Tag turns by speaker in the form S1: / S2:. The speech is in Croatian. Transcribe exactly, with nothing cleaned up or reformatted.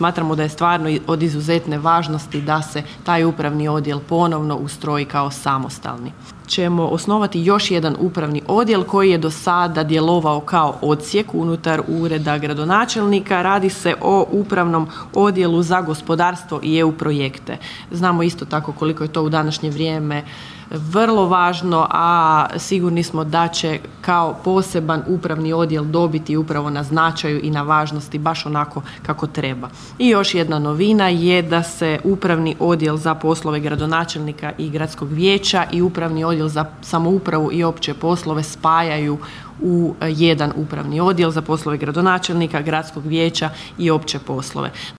S1: smatramo da je stvarno od izuzetne važnosti da se taj upravni odjel ponovno ustroji kao samostalni. Ćemo osnovati još jedan upravni odjel koji je do sada djelovao kao odsjek unutar ureda gradonačelnika. Radi se o upravnom odjelu za gospodarstvo i E U projekte. Znamo isto tako koliko je to u današnje vrijeme vrlo važno, a sigurni smo da će kao poseban upravni odjel dobiti upravo na značaju i na važnosti baš onako kako treba. I još jedna novina je da se upravni odjel za poslove gradonačelnika i gradskog vijeća i upravni odjel za samoupravu i opće poslove spajaju u jedan upravni odjel za poslove gradonačelnika, gradskog vijeća i opće poslove.